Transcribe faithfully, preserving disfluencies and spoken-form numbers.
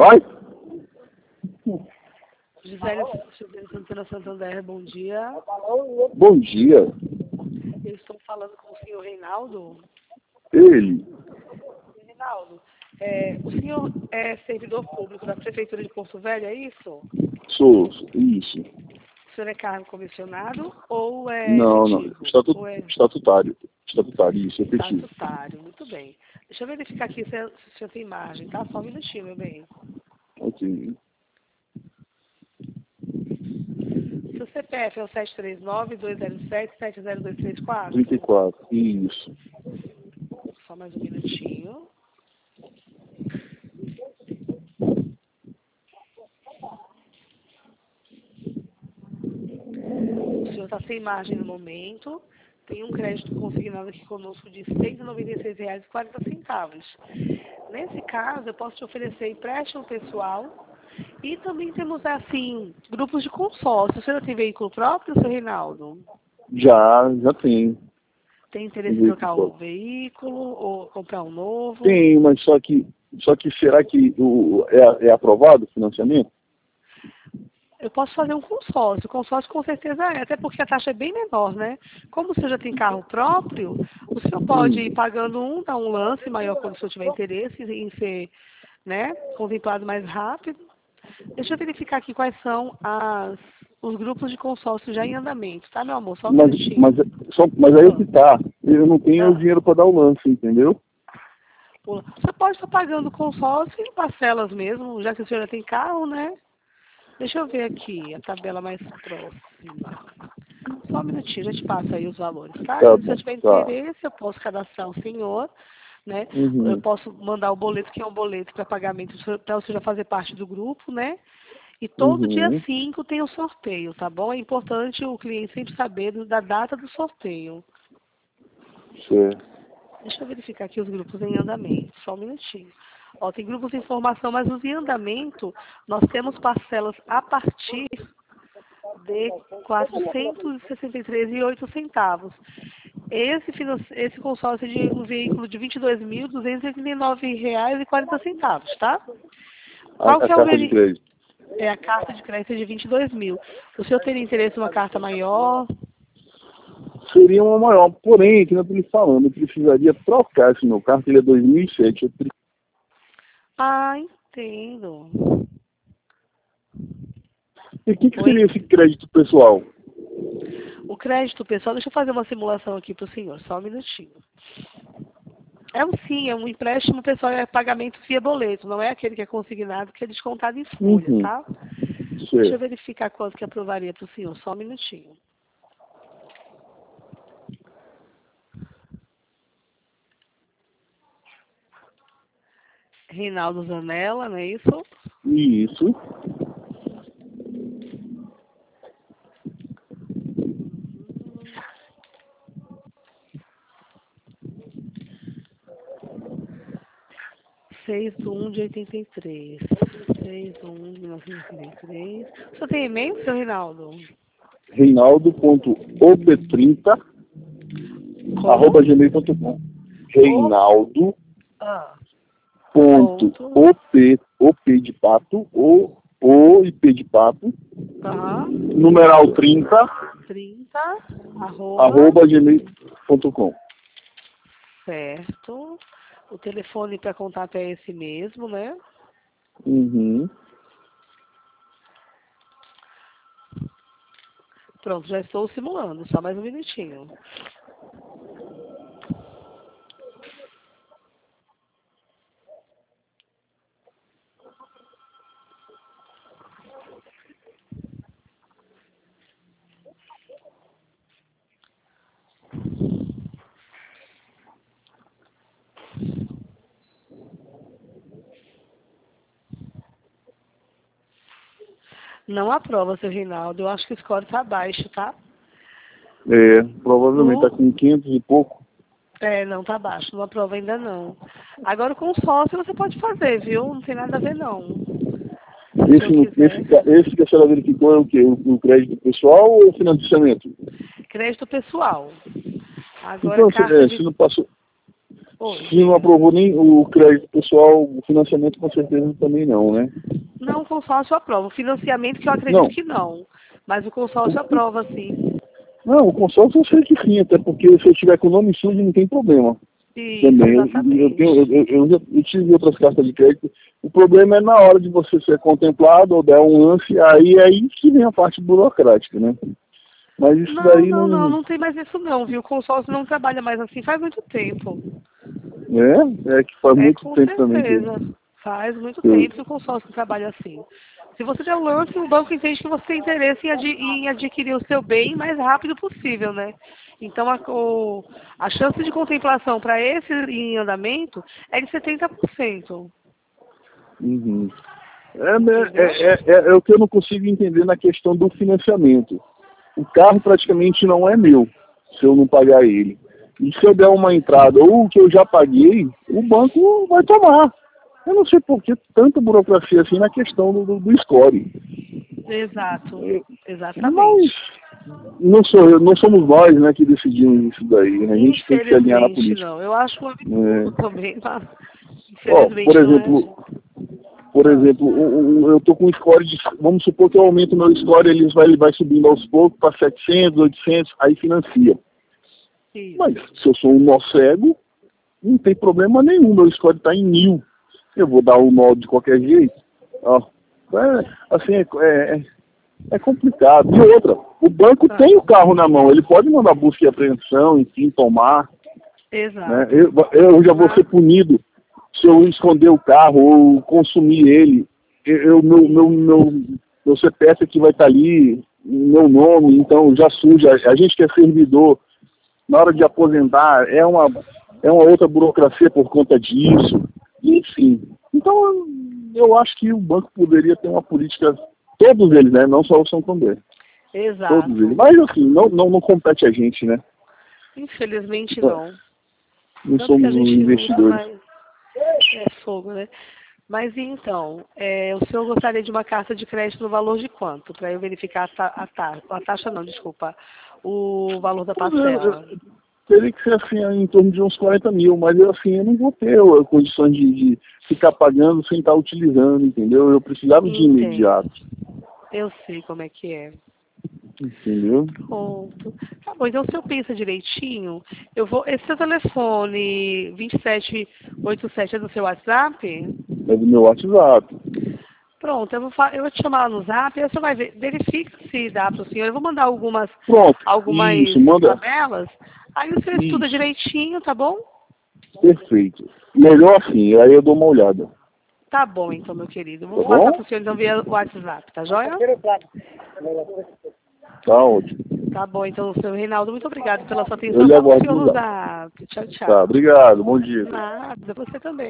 Vai? Gisele, Gisele Santana Santander, bom dia. Bom dia. Eu estou falando com o senhor Reinaldo. Ele. Reinaldo, é, o senhor é servidor público da Prefeitura de Porto Velho, é isso? Sou, isso. O senhor é cargo comissionado ou é Não, efetivo? não. Estatu... Ou é... Estatutário. Estatutário, isso, efetivo. Estatutário, muito bem. Deixa eu verificar aqui se, se o senhor tem margem, tá? Só um minutinho, meu bem. Ok. Seu C P F é o sete três nove, dois zero sete, sete zero dois três quatro? trinta e quatro, isso. Só mais um minutinho. O senhor está sem margem no momento. Tem um crédito consignado aqui conosco de cento e noventa e seis reais e quarenta centavos. Nesse caso, eu posso te oferecer empréstimo pessoal e também temos, assim, grupos de consórcio. O senhor tem veículo próprio, seu Reinaldo? Já, já tem. Tem interesse em trocar o veículo ou comprar um novo? Tem, mas só que, só que será que o, é, é aprovado o financiamento? Eu posso fazer um consórcio. Consórcio com certeza é, até porque a taxa é bem menor, né? Como o senhor já tem carro próprio, o senhor pode ir pagando um, dar um lance maior quando o senhor tiver interesse em ser, né, contemplado mais rápido. Deixa eu verificar aqui quais são as, os grupos de consórcio já em andamento, tá, meu amor? Só um Mas, minutinho. mas, só, mas aí que tá. Eu não tenho Ah. dinheiro para dar o lance, entendeu? Você pode estar pagando consórcio em parcelas mesmo, já que o senhor já tem carro, né? Deixa eu ver aqui a tabela mais próxima. Só um minutinho, já te passo aí os valores, tá? Tá Se eu bom, tiver tá. interesse, eu posso cadastrar o senhor, né? Uhum. Eu posso mandar o boleto, que é um boleto para pagamento, para você já fazer parte do grupo, né? E todo Uhum. dia cinco tem o sorteio, tá bom? É importante o cliente sempre saber da data do sorteio. Certo. Deixa eu verificar aqui os grupos em andamento, só um minutinho. Ó, tem grupos em formação, mas os em andamento, nós temos parcelas a partir de quatrocentos e sessenta e três reais e oito centavos. Esse, esse consórcio é de um veículo de vinte e dois mil, duzentos e oitenta e nove reais e quarenta centavos, tá? Qual A, a que é o carta de crédito. É a carta de crédito de vinte e dois mil. O senhor teria interesse em uma carta maior? Seria uma maior, porém, que não estou lhe falando, eu precisaria trocar esse meu carro, que ele é dois mil e sete. Eu pre... Ah, entendo. E o que, que Oi? seria esse crédito pessoal? O crédito pessoal, deixa eu fazer uma simulação aqui para o senhor, só um minutinho. É um sim, é um empréstimo pessoal, é pagamento via boleto, não é aquele que é consignado, que é descontado em folha, Uhum. tá? Certo. Deixa eu verificar quanto que aprovaria para o senhor, só um minutinho. Reinaldo Zanella, não é isso? Isso. seis de um de oitenta e três. seis de um de mil novecentos e oitenta e três. O senhor tem e-mail, seu Reinaldo? Reinaldo ponto o p trinta arroba gmail ponto com. Reinaldo Ah. ponto op, op de pato, o, o e p de pato, Aham. numeral trinta, trinta, arroba, arroba gmail ponto com. certo. O telefone para contato é esse mesmo, né? Uhum. Pronto, já estou simulando, só mais um minutinho. Não aprova, seu Reinaldo. Eu acho que o score está baixo, tá? É, provavelmente No... está com quinhentos e pouco. É, não, tá baixo. Não aprova ainda não. Agora com sócio você pode fazer, viu? Não tem nada a ver, não. Se Esse, eu quiser. esse, esse que a senhora verificou é o quê? O, o crédito pessoal ou o financiamento? Crédito pessoal. Agora, Então, se, carta é, de... se não passou... Oi. Se não aprovou nem o crédito pessoal, o financiamento com certeza também não, né? Não, o consórcio aprova. O financiamento que eu acredito Não. que não. Mas o consórcio aprova, sim. Não, o consórcio eu sei que sim, até porque se eu tiver com o nome sujo não tem problema. Isso, Também. Eu, exatamente. eu, tenho, eu, eu já eu tive outras cartas de crédito. O problema é na hora de você ser contemplado ou der um lance, aí é aí que vem a parte burocrática, né? Mas isso Não, daí não, não. não, não tem mais isso não, viu? O consórcio não trabalha mais assim faz muito tempo. É, é que faz É, muito com tempo também que. certeza. Faz muito eu- tempo que o consórcio trabalha assim. Se você der um lance, o banco entende que você tem interesse em, adi em adquirir o seu bem o mais rápido possível, né? Então, a, o, a chance de contemplação para esse em andamento é de setenta por cento. Uhum. É, né, Entendeu? é, é, é, é o que eu não consigo entender na questão do financiamento. O carro praticamente não é meu, se eu não pagar ele. E se eu der uma entrada ou o que eu já paguei, o banco vai tomar. Eu não sei por que tanta burocracia assim na questão do, do, do score. Exato. Mas Exatamente. não, sou eu, não somos nós, né, que decidimos isso daí. Né? A gente tem que se alinhar na Infelizmente, política. não. Eu acho um absurdo É. também, mas Ó, infelizmente por não é. exemplo, por Ah, exemplo, o- o- eu estou com um score de, vamos supor que eu aumento o meu score, ele vai, ele vai subindo aos poucos para setecentos, oitocentos, aí financia. isso. Mas se eu sou um nó cego, não tem problema nenhum, meu score está em mil. Eu vou dar o nó de qualquer jeito. Ó, é, assim, é, é, é complicado. E outra, o banco Ah, tem o carro na mão, ele pode mandar busca e apreensão, enfim, tomar. Né? exato. Eu, eu já vou ser punido se eu esconder o carro ou consumir ele. Eu, meu, meu, meu, meu C P F aqui vai estar ali, meu nome, então já suja. A gente que é servidor, na hora de aposentar, é uma, é uma outra burocracia por conta disso. Enfim. Então, eu acho que o banco poderia ter uma política, todos eles, né? Não só o Santander. Exato. Todos eles. Mas, assim, não, não, não compete a gente, né? Infelizmente não. Não Tanto que a somos os gente luta, investidores. mas é fogo, né? Mas e então, é, o senhor gostaria de uma carta de crédito no valor de quanto? Para eu verificar a, ta a, ta a taxa, não, desculpa, o valor da Pois é, parcela. eu- teria que ser assim, em torno de uns quarenta mil, mas eu, assim, eu não vou ter uh, condições de, de ficar pagando sem estar utilizando, entendeu? Eu precisava de Entendo. imediato, Eu sei como é que é. entendeu? Pronto. Tá bom, então se eu penso direitinho, eu vou. Esse seu telefone vinte e sete oitenta e sete é do seu WhatsApp? É do meu WhatsApp. Pronto, eu vou, fa- eu vou te chamar lá no Zap, aí você vai ver, verifica se dá para o senhor. Eu vou mandar algumas, Pronto, algumas isso, manda. tabelas, aí o senhor estuda Isso, direitinho, tá bom? perfeito. Melhor assim, aí eu dou uma olhada, Tá bom, então, meu querido. tá Vou passar para bom? o senhor então via WhatsApp, tá joia? Tá ótimo. Tá bom, então, senhor Reinaldo, muito obrigado pela sua Eu atenção. lhe Fala com o aguardo senhor no no Zap. Zap. Tchau, Tá, tchau. obrigado, bom dia. Nada, você também.